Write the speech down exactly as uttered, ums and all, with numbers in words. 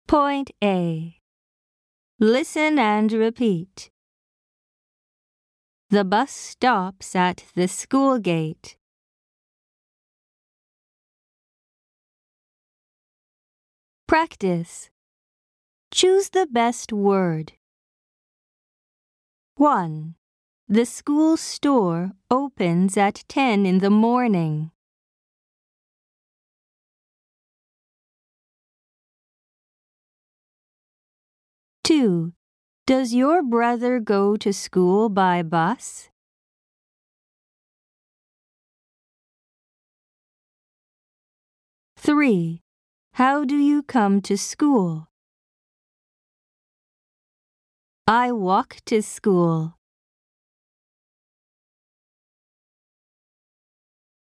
Point A. Listen and repeat. The bus stops at the school gate. Practice. Choose the best word. one. The school store opens at ten in the morning. two. Does your brother go to school by bus? three. How do you come to school? I walk to school.